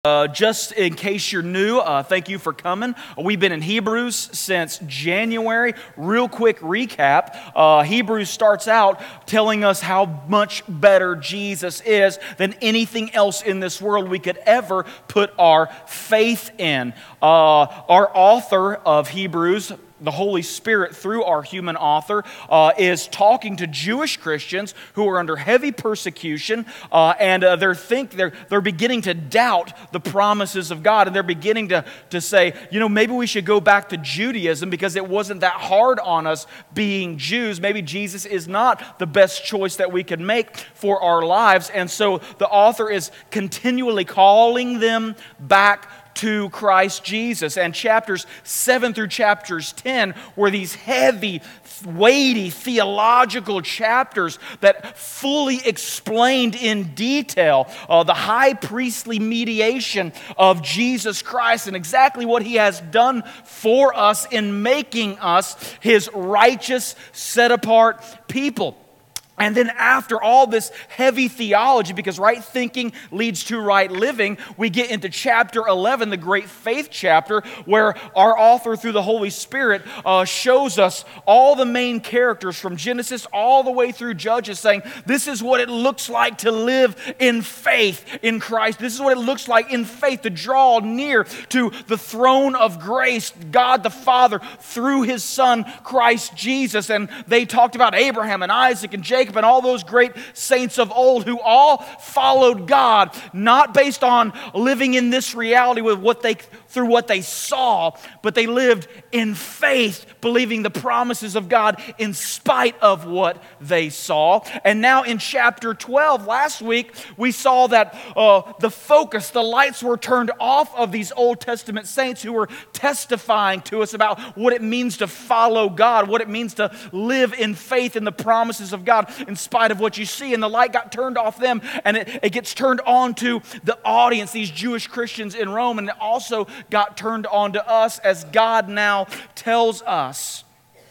Just in case you're new, thank you for coming. We've been in Hebrews since January. Real quick recap. Hebrews starts out telling us how much better Jesus is than anything else in this world we could ever put our faith in. Our author of Hebrews, the Holy Spirit, through our human author, is talking to Jewish Christians who are under heavy persecution, and they're beginning to doubt the promises of God, and they're beginning to say, maybe we should go back to Judaism because it wasn't that hard on us being Jews. Maybe Jesus is not the best choice that we can make for our lives, and so the author is continually calling them back to Christ Jesus. And chapters 7 through chapters 10 were these heavy, weighty theological chapters that fully explained in detail the high priestly mediation of Jesus Christ and exactly what He has done for us in making us His righteous, set-apart people. And then after all this heavy theology, because right thinking leads to right living, we get into chapter 11, the great faith chapter, where our author through the Holy Spirit shows us all the main characters from Genesis all the way through Judges, saying this is what it looks like to live in faith in Christ. This is what it looks like in faith to draw near to the throne of grace, God the Father, through His Son, Christ Jesus. And they talked about Abraham and Isaac and Jacob and all those great saints of old who all followed God, not based on living in this reality through what they saw, but they lived in faith, believing the promises of God in spite of what they saw. And now in chapter 12, last week, we saw that the focus, the lights were turned off of these Old Testament saints who were testifying to us about what it means to follow God, what it means to live in faith in the promises of God in spite of what you see. And the light got turned off them, and it gets turned on to the audience, these Jewish Christians in Rome, and it also got turned on to us as God now tells us,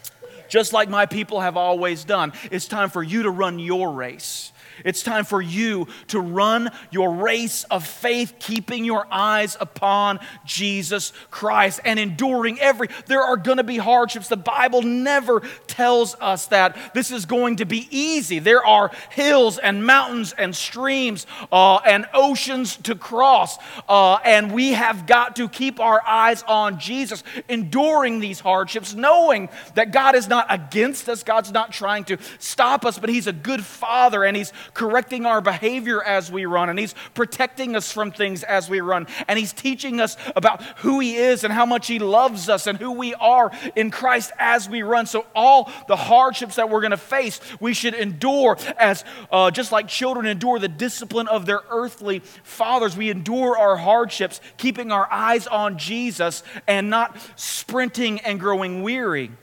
just like my people have always done, it's time for you to run your race. It's time for you to run your race of faith, keeping your eyes upon Jesus Christ and enduring there are going to be hardships. The Bible never tells us that this is going to be easy. There are hills and mountains and streams and oceans to cross. And we have got to keep our eyes on Jesus, enduring these hardships, knowing that God is not against us. God's not trying to stop us, but He's a good Father, and He's correcting our behavior as we run, and He's protecting us from things as we run, and He's teaching us about who He is and how much He loves us and who we are in Christ as we run. So all the hardships that we're going to face, we should endure as just like children endure the discipline of their earthly fathers. We endure our hardships, keeping our eyes on Jesus and not sprinting and growing weary,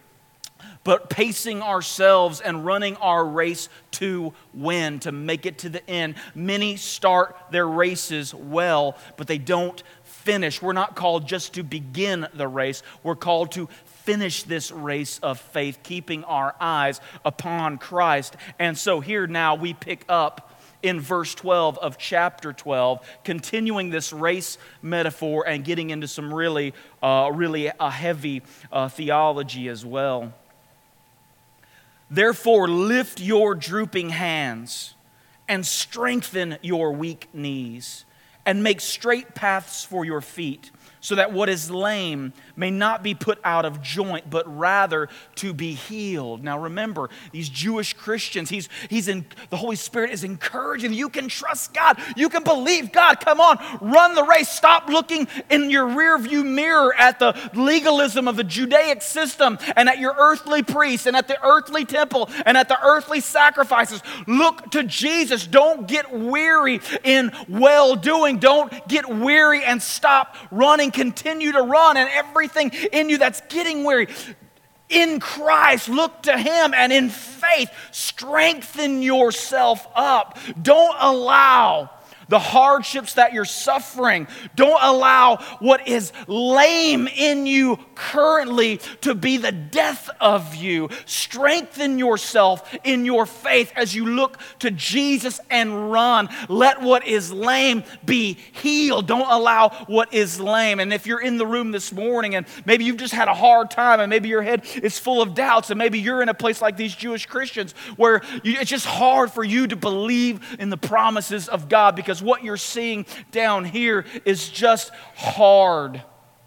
but pacing ourselves and running our race to win, to make it to the end. Many start their races well, but they don't finish. We're not called just to begin the race. We're called to finish this race of faith, keeping our eyes upon Christ. And so here now we pick up in verse 12 of chapter 12, continuing this race metaphor and getting into some really heavy theology as well. Therefore, lift your drooping hands and strengthen your weak knees and make straight paths for your feet, so that what is lame may not be put out of joint, but rather to be healed. Now remember, these Jewish Christians, the Holy Spirit is encouraging you can trust God. You can believe God. Come on, run the race. Stop looking in your rearview mirror at the legalism of the Judaic system and at your earthly priests and at the earthly temple and at the earthly sacrifices. Look to Jesus. Don't get weary in well-doing. Don't get weary and stop running. Continue to run, and everything in you that's getting weary, in Christ, look to Him, and in faith, strengthen yourself up. Don't allow the hardships that you're suffering. Don't allow what is lame in you currently to be the death of you. Strengthen yourself in your faith as you look to Jesus and run. Let what is lame be healed. Don't allow what is lame. And if you're in the room this morning and maybe you've just had a hard time and maybe your head is full of doubts and maybe you're in a place like these Jewish Christians where it's just hard for you to believe in the promises of God because what you're seeing down here is just hard.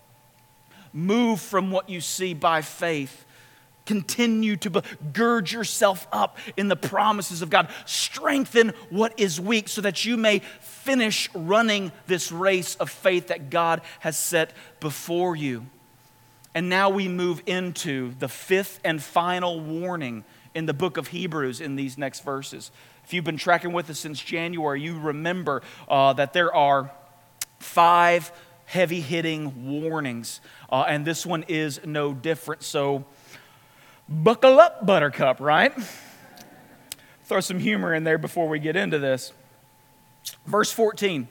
Move from what you see by faith. Continue to gird yourself up in the promises of God. Strengthen what is weak so that you may finish running this race of faith that God has set before you. And now we move into the fifth and final warning in the book of Hebrews in these next verses. If you've been tracking with us since January, you remember that there are 5 heavy-hitting warnings. And this one is no different. So buckle up, Buttercup, right? Throw some humor in there before we get into this. Verse 14,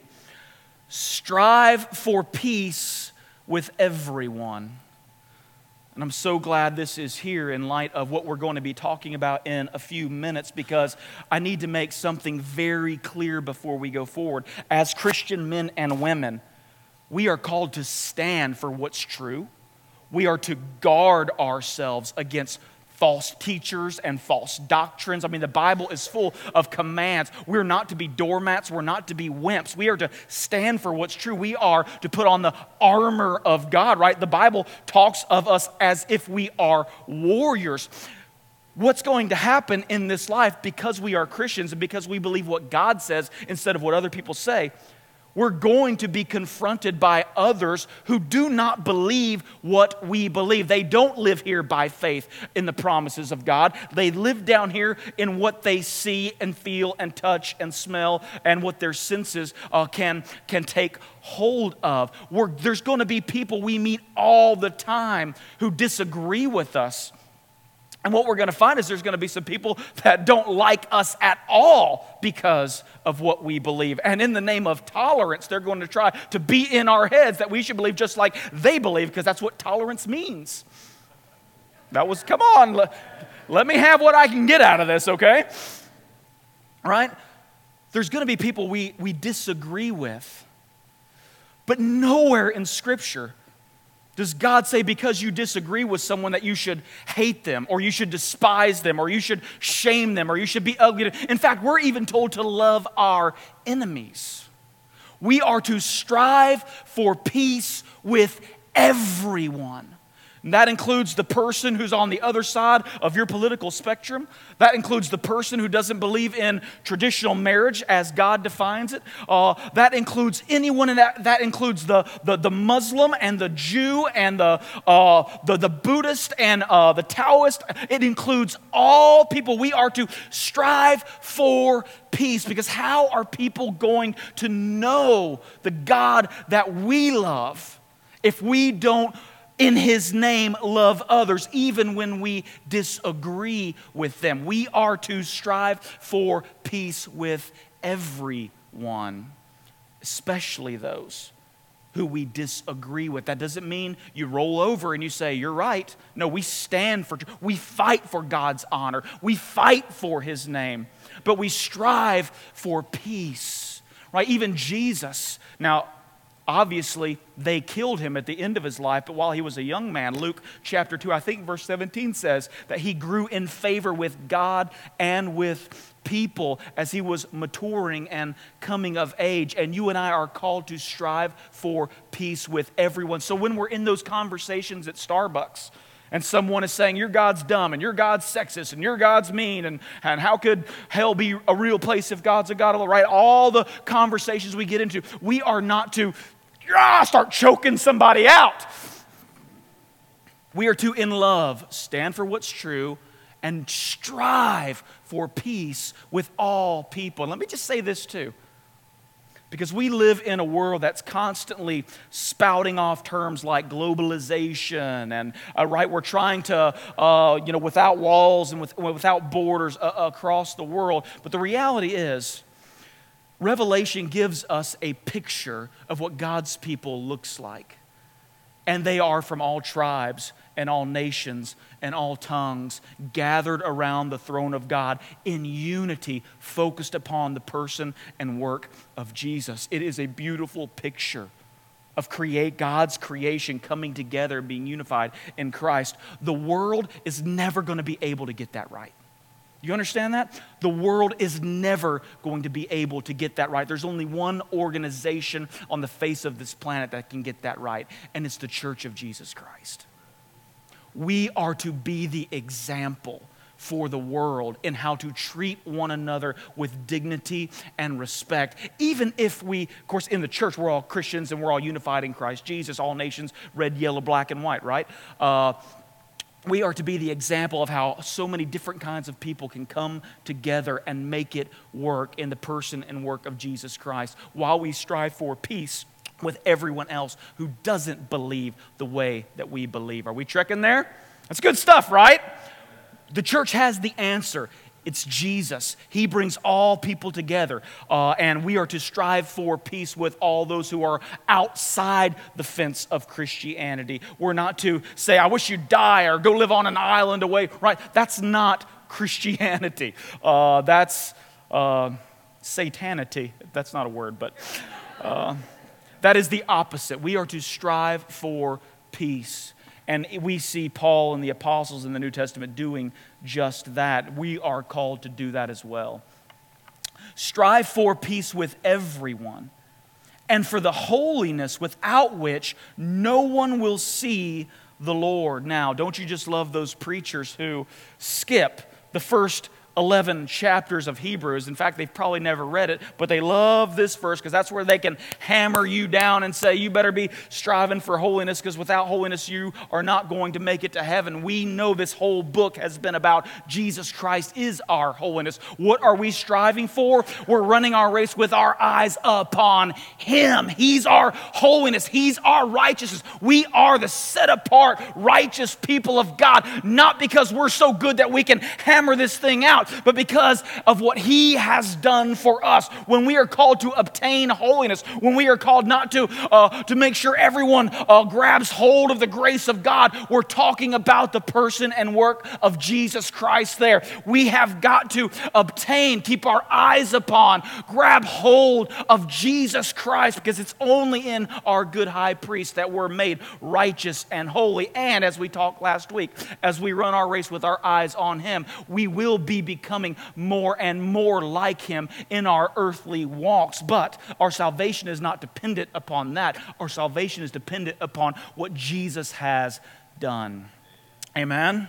strive for peace with everyone. And I'm so glad this is here in light of what we're going to be talking about in a few minutes because I need to make something very clear before we go forward. As Christian men and women, we are called to stand for what's true. We are to guard ourselves against false teachers and false doctrines. I mean, the Bible is full of commands. We're not to be doormats. We're not to be wimps. We are to stand for what's true. We are to put on the armor of God, right? The Bible talks of us as if we are warriors. What's going to happen in this life because we are Christians and because we believe what God says instead of what other people say? We're going to be confronted by others who do not believe what we believe. They don't live here by faith in the promises of God. They live down here in what they see and feel and touch and smell and what their senses can take hold of. There's going to be people we meet all the time who disagree with us. And what we're going to find is there's going to be some people that don't like us at all because of what we believe. And in the name of tolerance, they're going to try to beat in our heads that we should believe just like they believe because that's what tolerance means. Come on, let me have what I can get out of this, okay? Right? There's going to be people we disagree with. But nowhere in Scripture does God say because you disagree with someone that you should hate them or you should despise them or you should shame them or you should be ugly? In fact, we're even told to love our enemies. We are to strive for peace with everyone. And that includes the person who's on the other side of your political spectrum. That includes the person who doesn't believe in traditional marriage as God defines it. That includes anyone in that. That includes the Muslim and the Jew and the Buddhist and the Taoist. It includes all people. We are to strive for peace because how are people going to know the God that we love if we don't in His name love others, even when we disagree with them? We are to strive for peace with everyone, especially those who we disagree with. That doesn't mean you roll over and you say, you're right. No, we fight for God's honor. We fight for His name, but we strive for peace, right? Even Jesus, now, obviously, they killed Him at the end of His life, but while He was a young man, Luke chapter 2, I think verse 17 says that He grew in favor with God and with people as He was maturing and coming of age. And you and I are called to strive for peace with everyone. So when we're in those conversations at Starbucks, and someone is saying, your God's dumb, and your God's sexist, and your God's mean, and how could hell be a real place if God's a God of love, right? All the conversations we get into, we are not to start choking somebody out. We are to, in love, stand for what's true and strive for peace with all people. And let me just say this too. Because we live in a world that's constantly spouting off terms like globalization and, right, we're trying to, without walls and without borders across the world. But the reality is, Revelation gives us a picture of what God's people looks like. And they are from all tribes and all nations and all tongues, gathered around the throne of God in unity, focused upon the person and work of Jesus. It is a beautiful picture of God's creation coming together, being unified in Christ. The world is never going to be able to get that right. You understand that? The world is never going to be able to get that right. There's only one organization on the face of this planet that can get that right, and it's the Church of Jesus Christ. We are to be the example for the world in how to treat one another with dignity and respect. Even if we, of course, in the church, we're all Christians and we're all unified in Christ Jesus, all nations, red, yellow, black, and white, right? We are to be the example of how so many different kinds of people can come together and make it work in the person and work of Jesus Christ while we strive for peace with everyone else who doesn't believe the way that we believe. Are we trekking there? That's good stuff, right? The church has the answer. It's Jesus. He brings all people together, and we are to strive for peace with all those who are outside the fence of Christianity. We're not to say, I wish you'd die or go live on an island away, right? That's not Christianity. That's satanity. That's not a word, but that is the opposite. We are to strive for peace. And we see Paul and the apostles in the New Testament doing just that. We are called to do that as well. Strive for peace with everyone, and for the holiness without which no one will see the Lord. Now, don't you just love those preachers who skip the first 11 chapters of Hebrews? In fact, they've probably never read it, but they love this verse because that's where they can hammer you down and say, you better be striving for holiness because without holiness you are not going to make it to heaven. We know this whole book has been about Jesus Christ is our holiness. What are we striving for? We're running our race with our eyes upon Him. He's our holiness. He's our righteousness. We are the set apart, righteous people of God, not because we're so good that we can hammer this thing out, but because of what He has done for us. When we are called to obtain holiness, when we are called not to make sure everyone grabs hold of the grace of God, we're talking about the person and work of Jesus Christ there. We have got to obtain, keep our eyes upon, grab hold of Jesus Christ, because it's only in our good high priest that we're made righteous and holy. And as we talked last week, as we run our race with our eyes on Him, we will be becoming more and more like Him in our earthly walks. But our salvation is not dependent upon that. Our salvation is dependent upon what Jesus has done. Amen?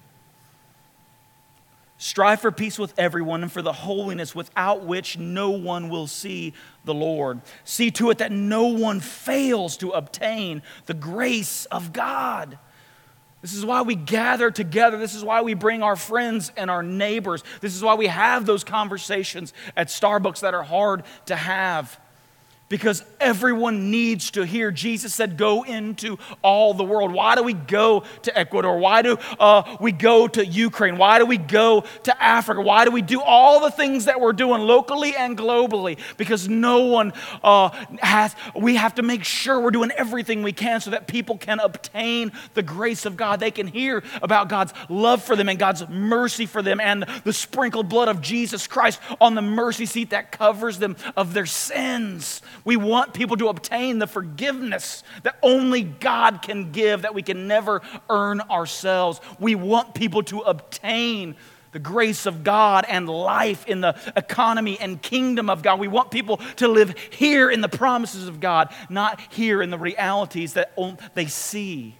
Strive for peace with everyone and for the holiness without which no one will see the Lord. See to it that no one fails to obtain the grace of God. This is why we gather together. This is why we bring our friends and our neighbors. This is why we have those conversations at Starbucks that are hard to have. Because everyone needs to hear. Jesus said, go into all the world. Why do we go to Ecuador? Why do we go to Ukraine? Why do we go to Africa? Why do we do all the things that we're doing locally and globally? Because no one we have to make sure we're doing everything we can so that people can obtain the grace of God. They can hear about God's love for them and God's mercy for them and the sprinkled blood of Jesus Christ on the mercy seat that covers them of their sins. We want people to obtain the forgiveness that only God can give, that we can never earn ourselves. We want people to obtain the grace of God and life in the economy and kingdom of God. We want people to live here in the promises of God, not here in the realities that they see.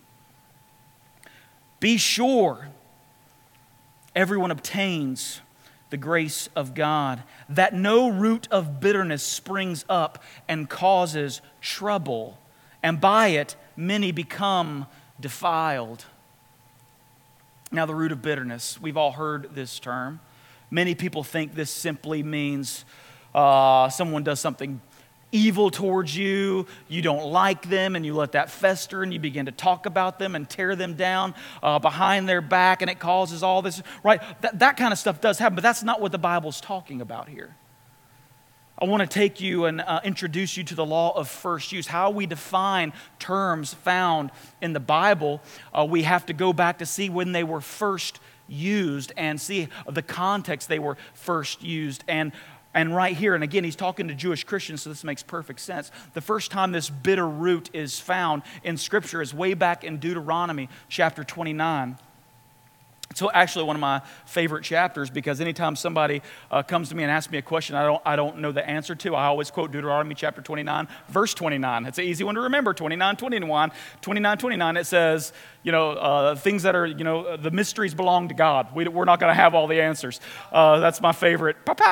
Be sure everyone obtains the grace of God, that no root of bitterness springs up and causes trouble, and by it many become defiled. Now, the root of bitterness, we've all heard this term. Many people think this simply means someone does something evil towards you, you don't like them, and you let that fester, and you begin to talk about them and tear them down behind their back, and it causes all this, right? That kind of stuff does happen, but that's not what the Bible's talking about here. I want to take you and introduce you to the law of first use. How we define terms found in the Bible, we have to go back to see when they were first used and see the context they were first used. And right here, and again, he's talking to Jewish Christians, so this makes perfect sense. The first time this bitter root is found in Scripture is way back in Deuteronomy chapter 29. So actually one of my favorite chapters, because anytime somebody comes to me and asks me a question I don't know the answer to, I always quote Deuteronomy chapter 29, verse 29. It's an easy one to remember, 29:29. It says, things that are, the mysteries belong to God. We're not going to have all the answers. That's my favorite.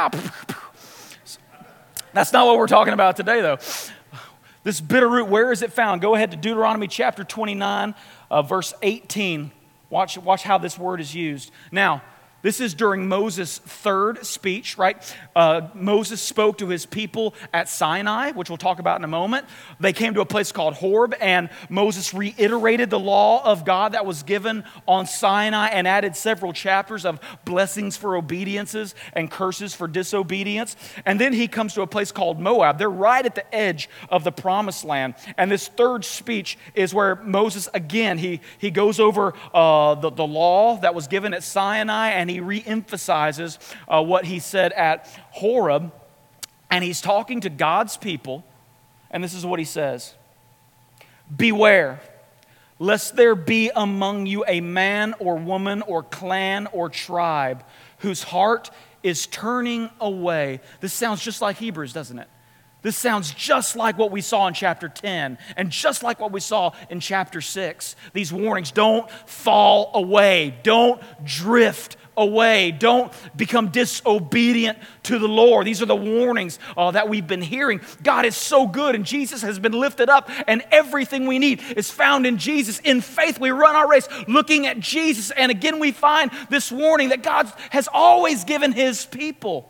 That's not what we're talking about today, though. This bitter root, where is it found? Go ahead to Deuteronomy chapter 29, verse 18. Watch how this word is used. Now, this is during Moses' third speech, right? Moses spoke to his people at Sinai, which we'll talk about in a moment. They came to a place called Horeb, and Moses reiterated the law of God that was given on Sinai and added several chapters of blessings for obediences and curses for disobedience. And then he comes to a place called Moab. They're right at the edge of the promised land. And this third speech is where Moses, again, he goes over the law that was given at Sinai, and he re-emphasizes what he said at Horeb, and he's talking to God's people, and this is what he says: "Beware, lest there be among you a man or woman or clan or tribe whose heart is turning away." This sounds just like Hebrews, doesn't it? This sounds just like what we saw in chapter 10 and just like what we saw in chapter 6. These warnings: don't fall away, don't drift away, don't become disobedient to the Lord. These are the warnings that we've been hearing. God is so good, and Jesus has been lifted up, and everything we need is found in Jesus. In faith, we run our race looking at Jesus, and again we find this warning that God has always given His people.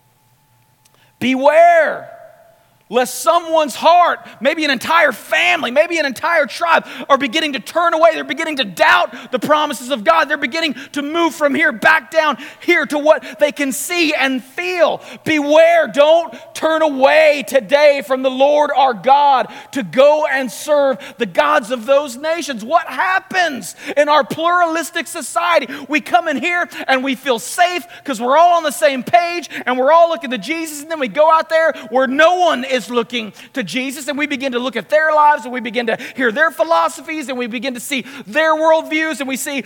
Beware, lest someone's heart, maybe an entire family, maybe an entire tribe, are beginning to turn away. They're beginning to doubt the promises of God. They're beginning to move from here back down here to what they can see and feel. Beware, don't turn away today from the Lord our God to go and serve the gods of those nations. What happens in our pluralistic society? We come in here and we feel safe because we're all on the same page and we're all looking to Jesus, and then we go out there where no one is looking to Jesus, and we begin to look at their lives, and we begin to hear their philosophies, and we begin to see their worldviews, and we see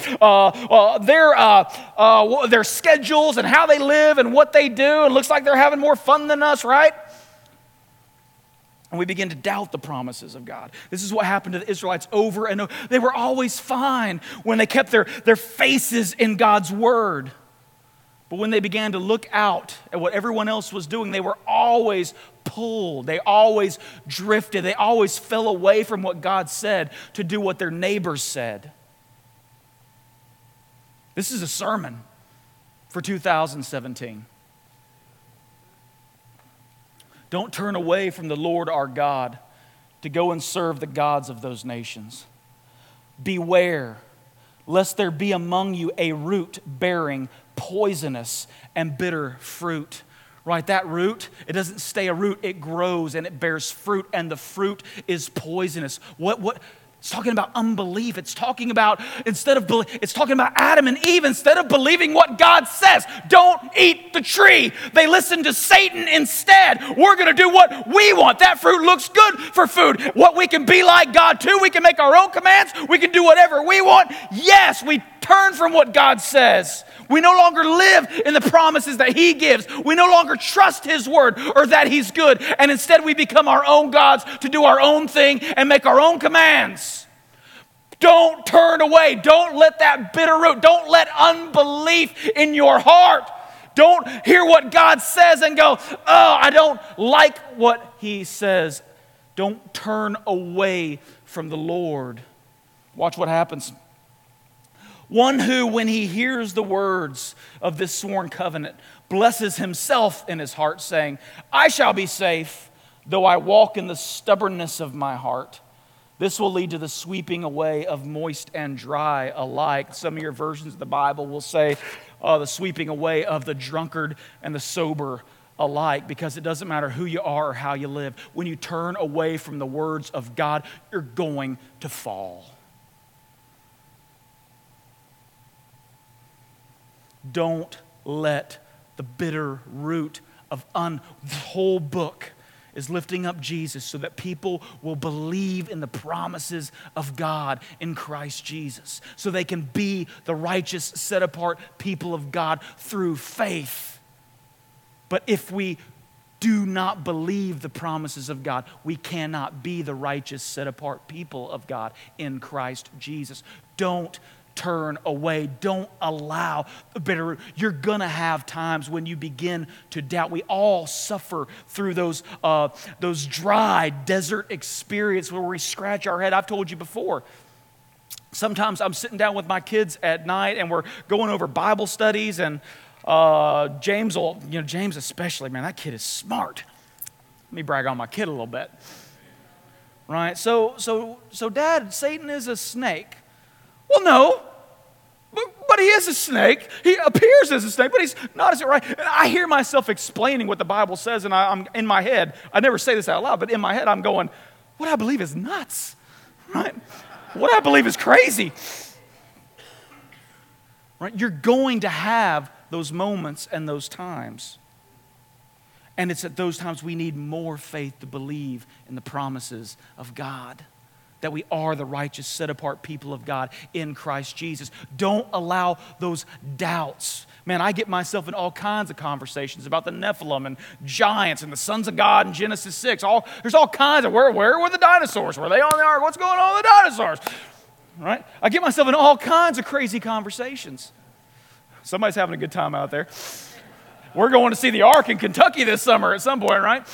their schedules and how they live and what they do, and it looks like they're having more fun than us, right? And we begin to doubt the promises of God. This is what happened to the Israelites over and over. They were always fine when they kept their faces in God's word. But when they began to look out at what everyone else was doing, they were always pulled. They always drifted. They always fell away from what God said to do what their neighbors said. This is a sermon for 2017. Don't turn away from the Lord our God to go and serve the gods of those nations. Beware, lest there be among you a root bearing poisonous and bitter fruit. Right, that root, it doesn't stay a root, it grows and it bears fruit, and the fruit is poisonous. What? It's talking about unbelief. It's talking about Adam and Eve. Instead of believing what God says, don't eat the tree, they listened to Satan instead. We're going to do what we want. That fruit looks good for food. What, we can be like God too? We can make our own commands. We can do whatever we want. Yes, we turn from what God says. We no longer live in the promises that He gives. We no longer trust His word or that He's good. And instead we become our own gods to do our own thing and make our own commands. Don't turn away. Don't let that bitter root, don't let unbelief in your heart. Don't hear what God says and go, oh, I don't like what He says. Don't turn away from the Lord. Watch what happens. One who, when he hears the words of this sworn covenant, blesses himself in his heart, saying, I shall be safe, though I walk in the stubbornness of my heart. This will lead to the sweeping away of moist and dry alike. Some of your versions of the Bible will say the sweeping away of the drunkard and the sober alike, because it doesn't matter who you are or how you live. When you turn away from the words of God, you're going to fall. Don't let the bitter root of the whole book is lifting up Jesus so that people will believe in the promises of God in Christ Jesus, so they can be the righteous, set-apart people of God through faith. But if we do not believe the promises of God, we cannot be the righteous, set-apart people of God in Christ Jesus. Don't turn away. Don't allow the bitter root. You're going to have times when you begin to doubt. We all suffer through those dry desert experiences where we scratch our head. I've told you before. Sometimes I'm sitting down with my kids at night and we're going over Bible studies, and James especially, man, that kid is smart. Let me brag on my kid a little bit. Right? So Dad, Satan is a snake. Well, no, but he is a snake. He appears as a snake, but he's not as right. And I hear myself explaining what the Bible says, and I'm in my head. I never say this out loud, but in my head I'm going, what I believe is nuts, right? What I believe is crazy, right? You're going to have those moments and those times. And it's at those times we need more faith to believe in the promises of God, that we are the righteous, set-apart people of God in Christ Jesus. Don't allow those doubts. Man, I get myself in all kinds of conversations about the Nephilim and giants and the sons of God in Genesis 6. There's all kinds of, where were the dinosaurs? Were they on the ark? What's going on with the dinosaurs? Right? I get myself in all kinds of crazy conversations. Somebody's having a good time out there. We're going to see the ark in Kentucky this summer at some point, right?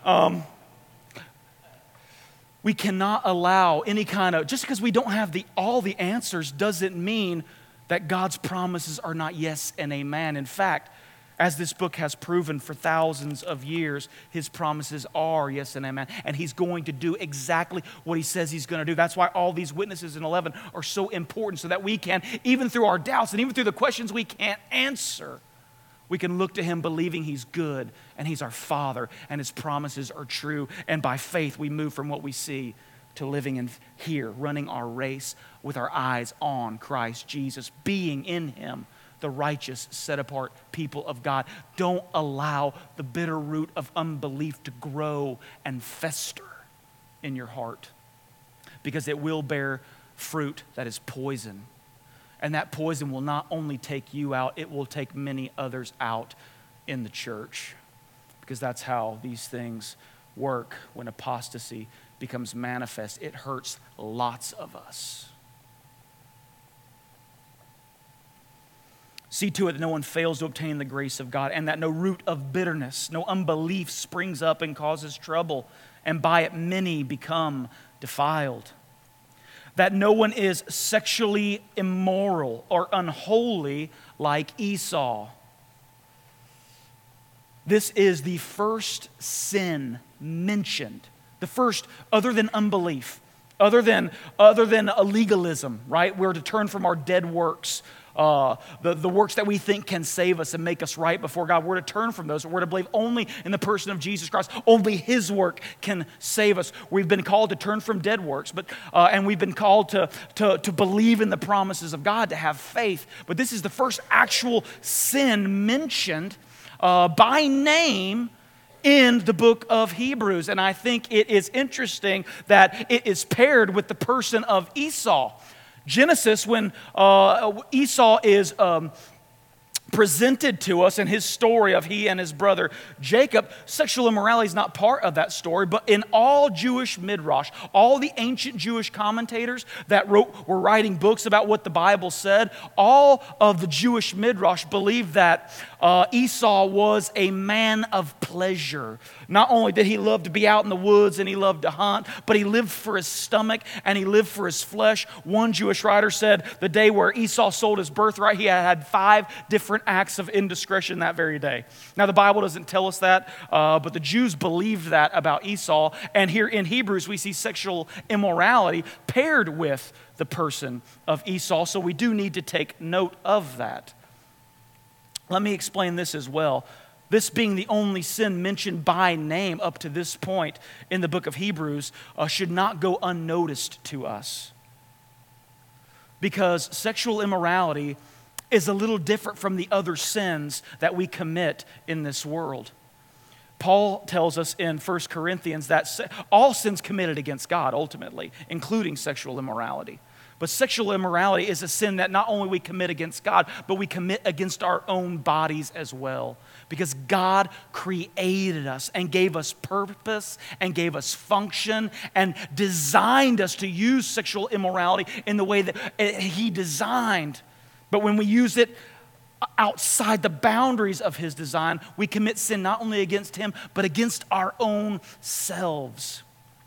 We cannot allow any kind of, just because we don't have all the answers doesn't mean that God's promises are not yes and amen. In fact, as this book has proven for thousands of years, His promises are yes and amen. And He's going to do exactly what He says He's going to do. That's why all these witnesses in 11 are so important, so that we can, even through our doubts and even through the questions we can't answer, we can look to Him believing He's good and He's our Father and His promises are true. And by faith, we move from what we see to living in here, running our race with our eyes on Christ Jesus, being in Him, the righteous, set-apart people of God. Don't allow the bitter root of unbelief to grow and fester in your heart, because it will bear fruit that is poison. And that poison will not only take you out, it will take many others out in the church. Because that's how these things work when apostasy becomes manifest. It hurts lots of us. See to it that no one fails to obtain the grace of God, and that no root of bitterness, no unbelief springs up and causes trouble, and by it many become defiled. That no one is sexually immoral or unholy like Esau. This is the first sin mentioned. The first, other than unbelief, other than a legalism, right? We're to turn from our dead works, the works that we think can save us and make us right before God. We're to turn from those. We're to believe only in the person of Jesus Christ. Only His work can save us. We've been called to turn from dead works, and we've been called to believe in the promises of God, to have faith. But this is the first actual sin mentioned by name in the book of Hebrews. And I think it is interesting that it is paired with the person of Esau. Genesis, when Esau is presented to us in his story of he and his brother Jacob, sexual immorality is not part of that story, but in all Jewish midrash, all the ancient Jewish commentators that were writing books about what the Bible said, all of the Jewish midrash believed that Esau was a man of pleasure. Not only did he love to be out in the woods and he loved to hunt, but he lived for his stomach and he lived for his flesh. One Jewish writer said the day where Esau sold his birthright, he had 5 different acts of indiscretion that very day. Now, the Bible doesn't tell us that, but the Jews believed that about Esau. And here in Hebrews, we see sexual immorality paired with the person of Esau. So we do need to take note of that. Let me explain this as well. this being the only sin mentioned by name up to this point in the book of Hebrews, should not go unnoticed to us. Because sexual immorality is a little different from the other sins that we commit in this world. Paul tells us in 1 Corinthians that all sins committed against God ultimately, including sexual immorality. But sexual immorality is a sin that not only we commit against God, but we commit against our own bodies as well. Because God created us and gave us purpose and gave us function and designed us to use sexual immorality in the way that He designed. But when we use it outside the boundaries of His design, we commit sin not only against Him, but against our own selves.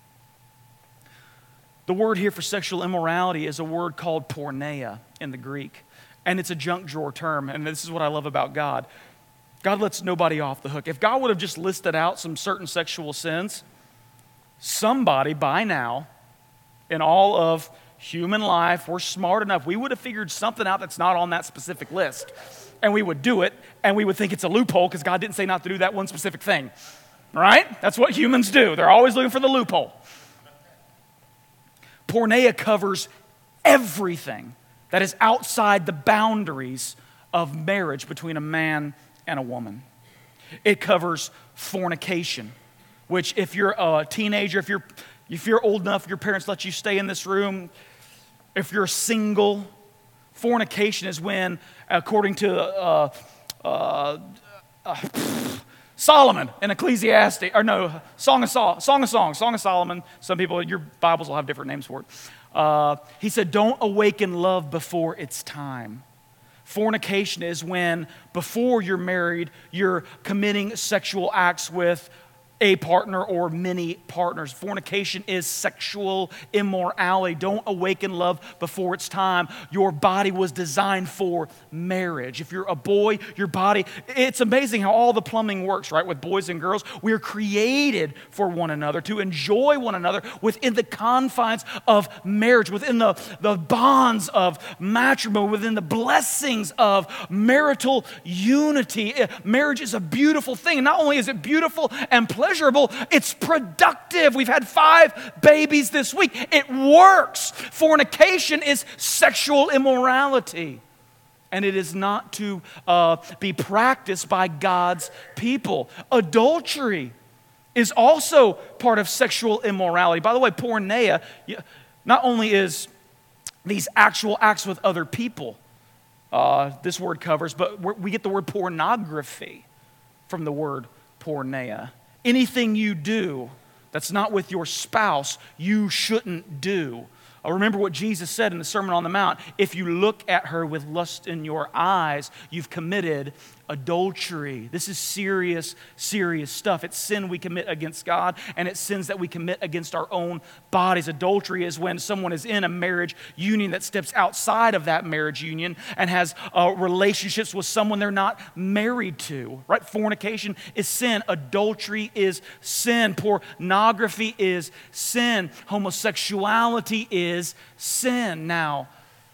The word here for sexual immorality is a word called porneia in the Greek. And it's a junk drawer term, and this is what I love about God. God lets nobody off the hook. If God would have just listed out some certain sexual sins, somebody by now, in all of human life, we're smart enough, we would have figured something out that's not on that specific list. And we would do it, and we would think it's a loophole because God didn't say not to do that one specific thing. Right? That's what humans do. They're always looking for the loophole. Porneia covers everything that is outside the boundaries of marriage between a man and a woman. It covers fornication, which if you're a teenager, if you're old enough, your parents let you stay in this room, if you're single, fornication is when, according to Solomon in Ecclesiastes, or no, Song of Solomon. Some people, your Bibles will have different names for it. He said, don't awaken love before it's time. Fornication is when, before you're married, you're committing sexual acts with a partner or many partners. Fornication is sexual immorality. Don't awaken love before it's time. Your body was designed for marriage. If you're a boy, your body, it's amazing how all the plumbing works, right? With boys and girls, we're created for one another, to enjoy one another within the confines of marriage, within the bonds of matrimony, within the blessings of marital unity. Marriage is a beautiful thing. And not only is it beautiful and pleasurable, it's productive. We've had 5 babies this week. It works. Fornication is sexual immorality. And it is not to be practiced by God's people. Adultery is also part of sexual immorality. By the way, porneia not only is these actual acts with other people, this word covers, but we get the word pornography from the word porneia. Anything you do that's not with your spouse, you shouldn't do. Remember what Jesus said in the Sermon on the Mount. If you look at her with lust in your eyes, you've committed adultery. This is serious, serious stuff. It's sin we commit against God, and it's sins that we commit against our own bodies. Adultery is when someone is in a marriage union that steps outside of that marriage union and has relationships with someone they're not married to. Right? Fornication is sin. Adultery is sin. Pornography is sin. Homosexuality is sin. Now,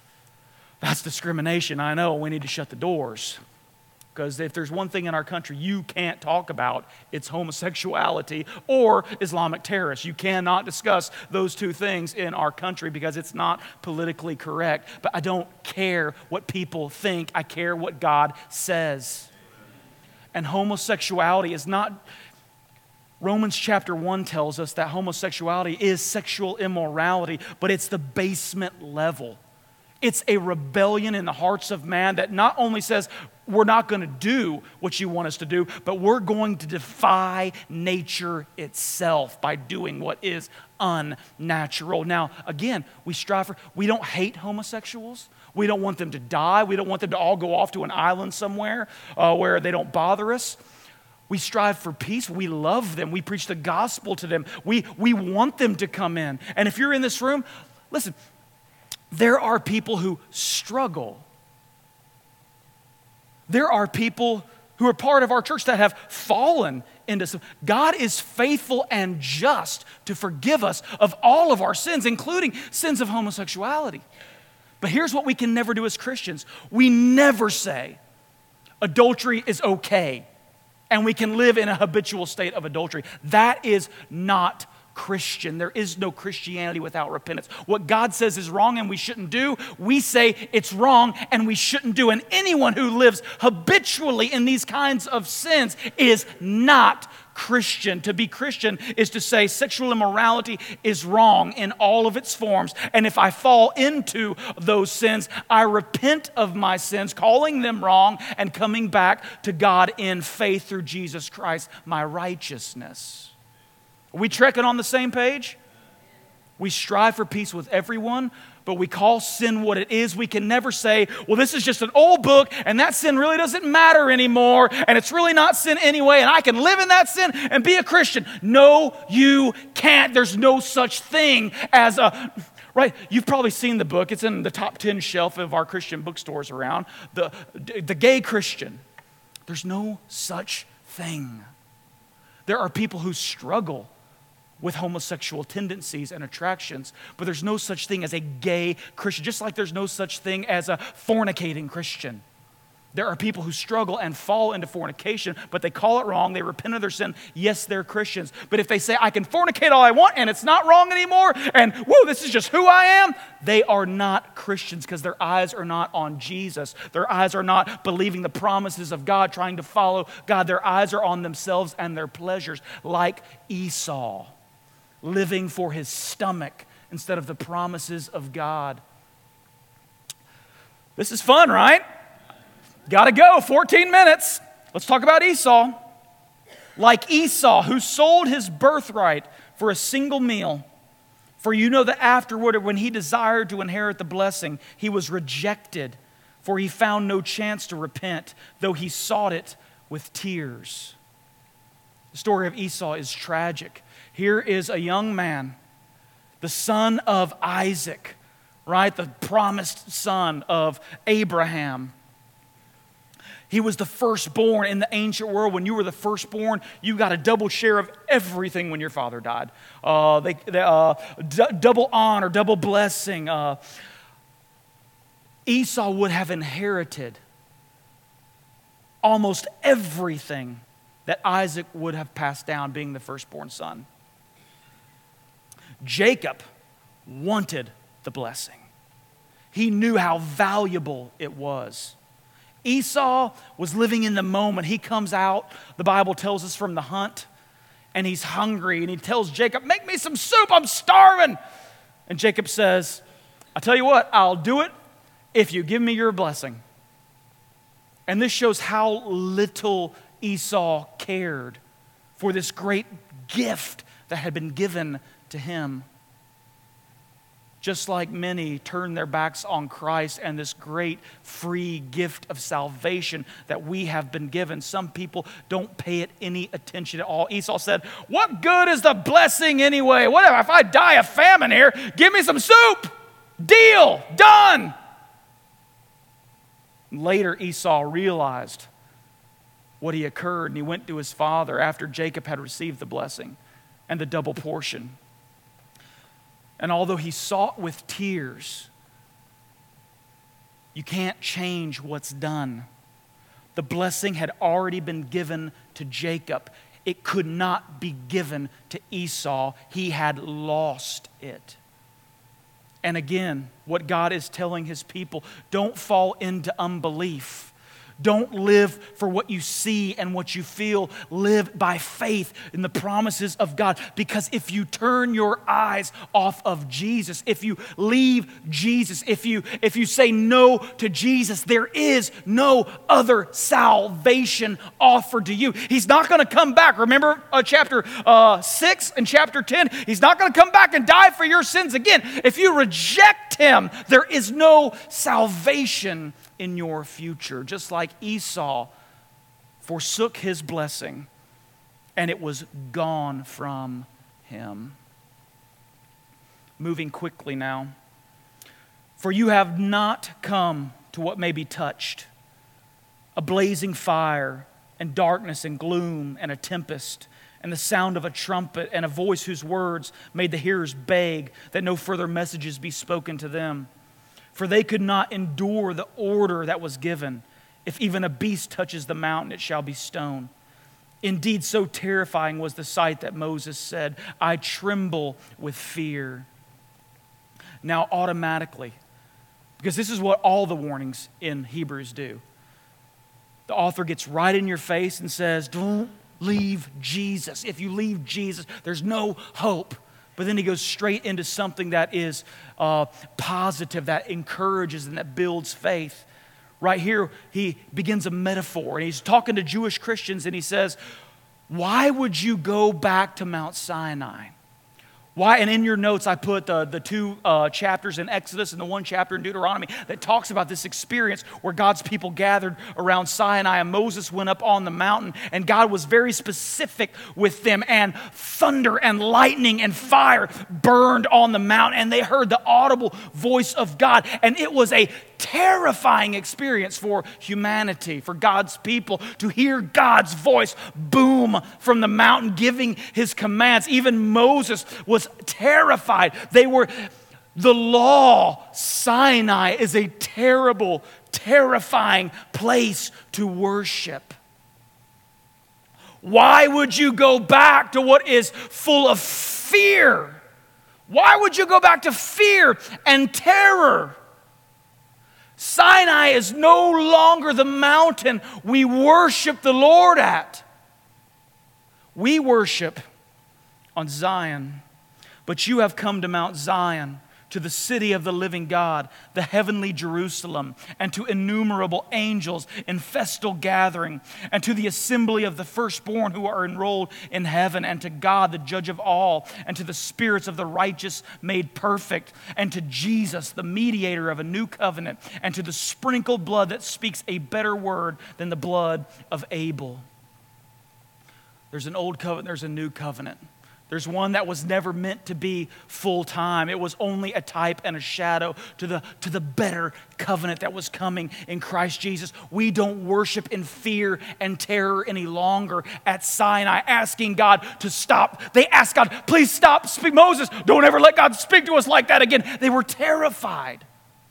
that's discrimination. I know. We need to shut the doors. Because if there's one thing in our country you can't talk about, it's homosexuality or Islamic terrorists. You cannot discuss those two things in our country because it's not politically correct. But I don't care what people think. I care what God says. And homosexuality is not... Romans chapter 1 tells us that homosexuality is sexual immorality, but it's the basement level. It's a rebellion in the hearts of man that not only says we're not going to do what you want us to do, but we're going to defy nature itself by doing what is unnatural. Now, again, we don't hate homosexuals. We don't want them to die. We don't want them to all go off to an island somewhere where they don't bother us. We strive for peace. We love them. We preach the gospel to them. We want them to come in. And if you're in this room, listen, there are people who struggle. There are people who are part of our church that have fallen into sin. God is faithful and just to forgive us of all of our sins, including sins of homosexuality. But here's what we can never do as Christians. We never say adultery is okay and we can live in a habitual state of adultery. That is not Christian. There is no Christianity without repentance. What God says is wrong and we shouldn't do, we say it's wrong and we shouldn't do. And anyone who lives habitually in these kinds of sins is not Christian. To be Christian is to say sexual immorality is wrong in all of its forms. And if I fall into those sins, I repent of my sins, calling them wrong and coming back to God in faith through Jesus Christ, my righteousness. Are we trekking on the same page? We strive for peace with everyone, but we call sin what it is. We can never say, well, this is just an old book, and that sin really doesn't matter anymore, and it's really not sin anyway, and I can live in that sin and be a Christian. No, you can't. There's no such thing as a... Right? You've probably seen the book. It's in the top 10 shelf of our Christian bookstores around. The Gay Christian. There's no such thing. There are people who struggle with homosexual tendencies and attractions, but there's no such thing as a gay Christian, just like there's no such thing as a fornicating Christian. There are people who struggle and fall into fornication, but they call it wrong, they repent of their sin. Yes, they're Christians. But if they say, I can fornicate all I want and it's not wrong anymore, and whoa, this is just who I am, they are not Christians because their eyes are not on Jesus. Their eyes are not believing the promises of God, trying to follow God. Their eyes are on themselves and their pleasures, like Esau, living for his stomach instead of the promises of God. This is fun, right? Gotta go, 14 minutes. Let's talk about Esau. Like Esau, who sold his birthright for a single meal. For you know that afterward, when he desired to inherit the blessing, he was rejected, for he found no chance to repent, though he sought it with tears. The story of Esau is tragic. Here is a young man, the son of Isaac, right? The promised son of Abraham. He was the firstborn in the ancient world. When you were the firstborn, you got a double share of everything when your father died. Double honor, double blessing. Esau would have inherited almost everything that Isaac would have passed down, being the firstborn son. Jacob wanted the blessing. He knew how valuable it was. Esau was living in the moment. He comes out, the Bible tells us, from the hunt, and he's hungry, and he tells Jacob, make me some soup, I'm starving. And Jacob says, I tell you what, I'll do it if you give me your blessing. And this shows how little Esau cared for this great gift that had been given to him. Just like many turn their backs on Christ and this great free gift of salvation that we have been given, some people don't pay it any attention at all. Esau said, what good is the blessing anyway? Whatever, if I die of famine here, give me some soup. Deal, done. Later, Esau realized what had occurred, and he went to his father after Jacob had received the blessing and the double portion. And although he sought with tears, you can't change what's done. The blessing had already been given to Jacob. It could not be given to Esau. He had lost it. And again, what God is telling his people, don't fall into unbelief. Don't live for what you see and what you feel. Live by faith in the promises of God. Because if you turn your eyes off of Jesus, if you leave Jesus, if you say no to Jesus, there is no other salvation offered to you. He's not going to come back. Remember chapter 6 and chapter 10? He's not going to come back and die for your sins again. If you reject him, there is no salvation in your future. Just like Esau forsook his blessing and it was gone from him. Moving quickly now. For you have not come to what may be touched, a blazing fire and darkness and gloom and a tempest and the sound of a trumpet and a voice whose words made the hearers beg that no further messages be spoken to them. For they could not endure the order that was given. If even a beast touches the mountain, it shall be stoned. Indeed, so terrifying was the sight that Moses said, I tremble with fear. Now, automatically, because this is what all the warnings in Hebrews do, the author gets right in your face and says, don't leave Jesus. If you leave Jesus, there's no hope. But then he goes straight into something that is positive, that encourages and that builds faith. Right here, he begins a metaphor, and he's talking to Jewish Christians, and he says, why would you go back to Mount Sinai? Why? And in your notes, I put the two chapters in Exodus and the one chapter in Deuteronomy that talks about this experience where God's people gathered around Sinai and Moses went up on the mountain and God was very specific with them, and thunder and lightning and fire burned on the mountain, and they heard the audible voice of God, and it was a terrifying experience for humanity, for God's people to hear God's voice boom from the mountain giving his commands. Even Moses was terrified. The law, Sinai, is a terrible, terrifying place to worship. Why would you go back to what is full of fear? Why would you go back to fear and terror? Sinai is no longer the mountain we worship the Lord at. We worship on Zion, but you have come to Mount Zion, to the city of the living God, the heavenly Jerusalem, and to innumerable angels in festal gathering, and to the assembly of the firstborn who are enrolled in heaven, and to God, the judge of all, and to the spirits of the righteous made perfect, and to Jesus, the mediator of a new covenant, and to the sprinkled blood that speaks a better word than the blood of Abel. There's an old covenant, there's a new covenant. There's one that was never meant to be full-time. It was only a type and a shadow to the better covenant that was coming in Christ Jesus. We don't worship in fear and terror any longer at Sinai, asking God to stop. They asked God, please stop, speak. Moses, don't ever let God speak to us like that again. They were terrified.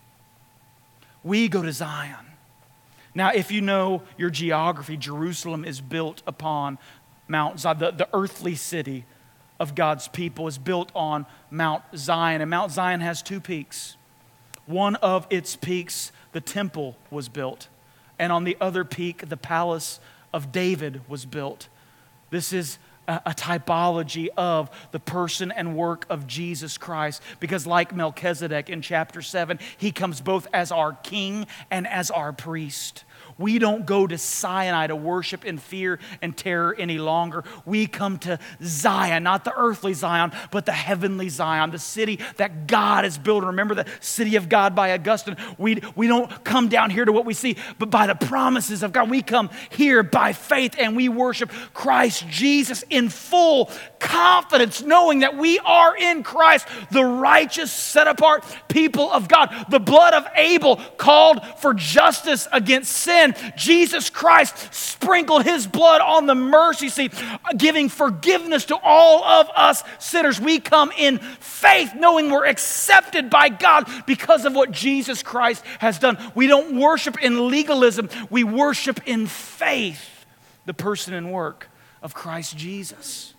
We go to Zion. Now, if you know your geography, Jerusalem is built upon Mount Zion, the earthly city of God's people is built on Mount Zion. And Mount Zion has two peaks. One of its peaks, the temple was built. And on the other peak, the palace of David was built. This is a typology of the person and work of Jesus Christ. Because like Melchizedek in chapter 7, he comes both as our king and as our priest. We don't go to Sinai to worship in fear and terror any longer. We come to Zion, not the earthly Zion, but the heavenly Zion, the city that God has built. Remember the city of God by Augustine. We don't come down here to what we see, but by the promises of God. We come here by faith and we worship Christ Jesus in full confidence, knowing that we are in Christ, the righteous, set apart people of God. The blood of Abel called for justice against sin. Jesus Christ sprinkled his blood on the mercy seat, giving forgiveness to all of us sinners. We come in faith, knowing we're accepted by God because of what Jesus Christ has done. We don't worship in legalism. We worship in faith, the person and work of Christ Jesus.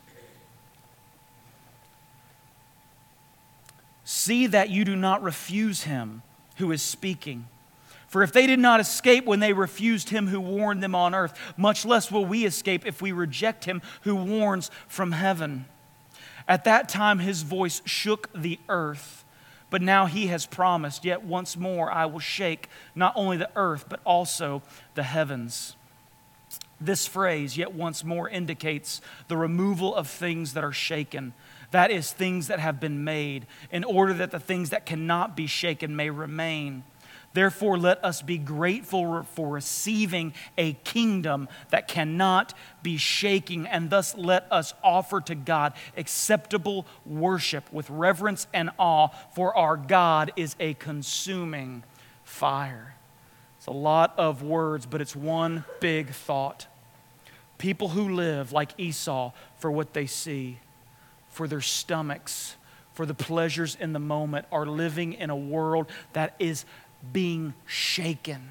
See that you do not refuse him who is speaking. For if they did not escape when they refused him who warned them on earth, much less will we escape if we reject him who warns from heaven. At that time his voice shook the earth, but now he has promised, yet once more I will shake not only the earth, but also the heavens. This phrase, yet once more, indicates the removal of things that are shaken. That is, things that have been made, in order that the things that cannot be shaken may remain. Therefore, let us be grateful for receiving a kingdom that cannot be shaken, and thus let us offer to God acceptable worship with reverence and awe, for our God is a consuming fire. It's a lot of words, but it's one big thought. People who live like Esau for what they see, for their stomachs, for the pleasures in the moment, are living in a world that is being shaken.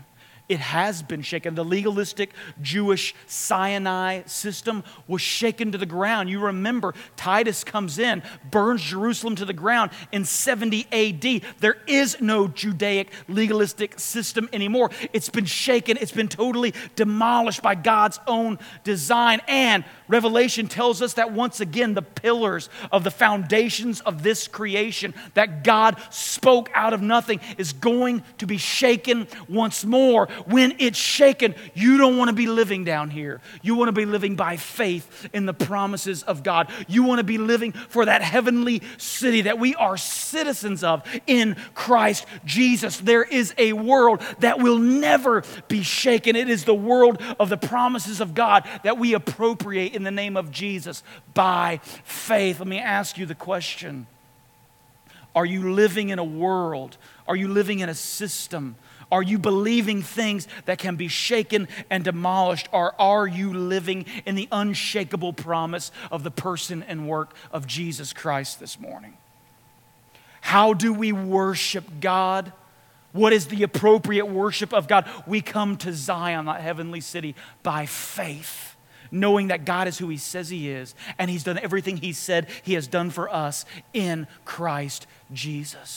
it has been shaken. The legalistic Jewish Sinai system was shaken to the ground. You remember, Titus comes in, burns Jerusalem to the ground in 70 AD. There is no Judaic legalistic system anymore. It's been shaken. It's been totally demolished by God's own design. And Revelation tells us that once again, the pillars of the foundations of this creation that God spoke out of nothing is going to be shaken once more. When it's shaken, you don't want to be living down here. You want to be living by faith in the promises of God. You want to be living for that heavenly city that we are citizens of in Christ Jesus. There is a world that will never be shaken. It is the world of the promises of God that we appropriate in the name of Jesus by faith. Let me ask you the question. Are you living in a world? Are you living in a system? Are you believing things that can be shaken and demolished? Or are you living in the unshakable promise of the person and work of Jesus Christ this morning? How do we worship God? What is the appropriate worship of God? We come to Zion, that heavenly city, by faith, knowing that God is who He says He is, and He's done everything He said He has done for us in Christ Jesus.